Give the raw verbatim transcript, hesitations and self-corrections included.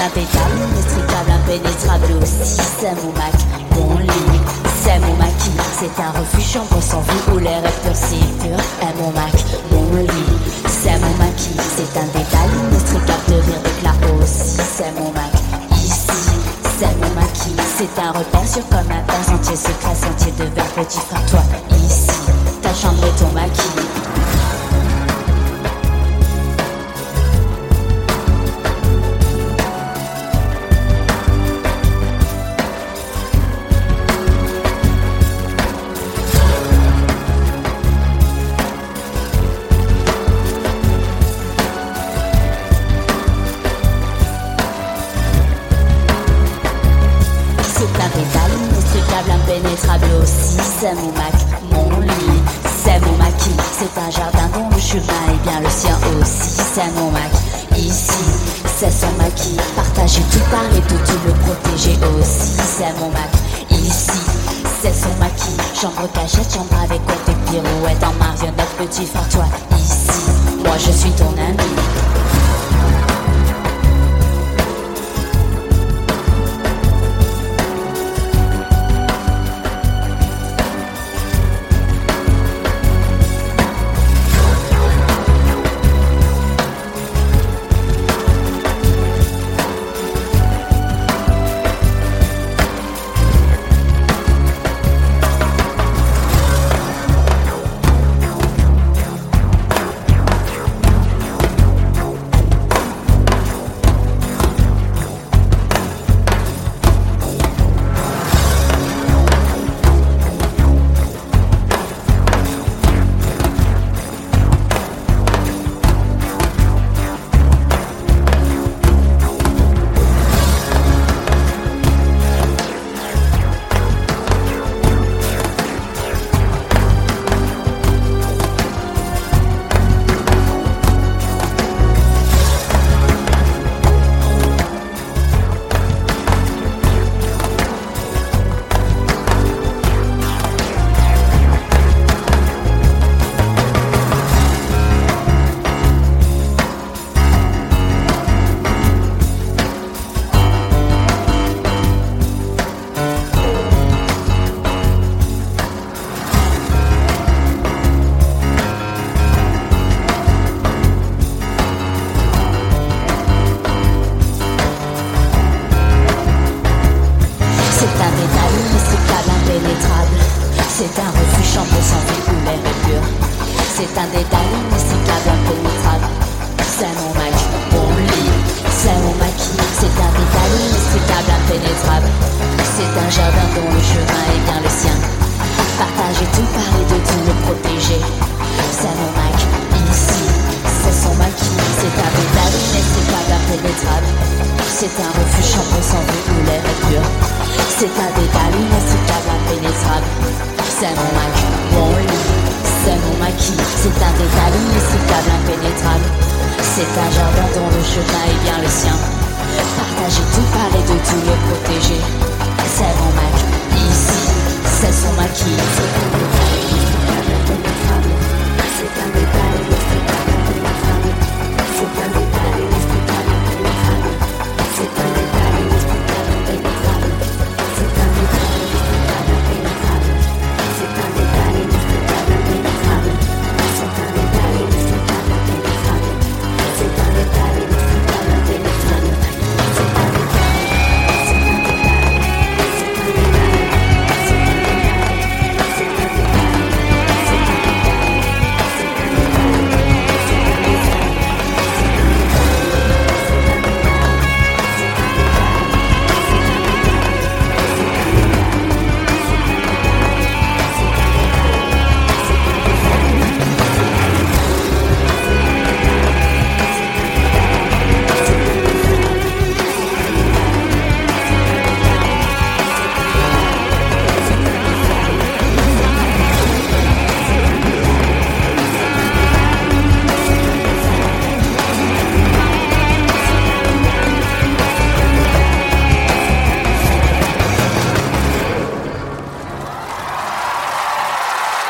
un détail inextricable, impénétrable aussi. C'est mon Mac, mon lit, c'est mon maquis. C'est un refuge, chambre sans vue où l'air est pur, si pur. Et mon Mac, mon lit, c'est mon maquis. C'est un détail inextricable, de rire d'éclat aussi. C'est mon Mac, ici, c'est mon maquis. C'est un repère sûr comme un pain, sentier secret, sentier de verre, petit frère, toi, ici, ta chambre et ton maquis. Impénétrable aussi, c'est mon Mac, mon lit, c'est mon maquis. C'est un jardin dont le chemin est bien le sien aussi. C'est mon Mac, ici, c'est son maquis. Partager tout, parler tout, tout le protéger aussi. C'est mon Mac, ici, c'est son maquis. Chambre cachette, chambre avec côté pirouette en marionnette, petit frère, toi, ici, moi je suis ton ami. C'est un refuge, chambre sans vie où l'air est pur. C'est un détail inextricable, impénétrable. C'est mon Mac, mon lit, c'est mon maquis. C'est un détail inextricable, impénétrable. C'est un jardin dont le chemin est bien le sien. Partager tout, parler de tout, le protéger. C'est mon Mac, ici, c'est son maquis. C'est un détail inextricable, impénétrable. C'est un refuge, chambre sans vie où l'air est pur. C'est un détail inextricable, impénétrable. C'est mon Mac, mon lit, c'est mon maquis. C'est un détail inextricable, impénétrable. C'est un jardin dont le chemin est bien le sien. Partager tout, parler de tout, le protéger. C'est mon Mac, ici, c'est son maquis.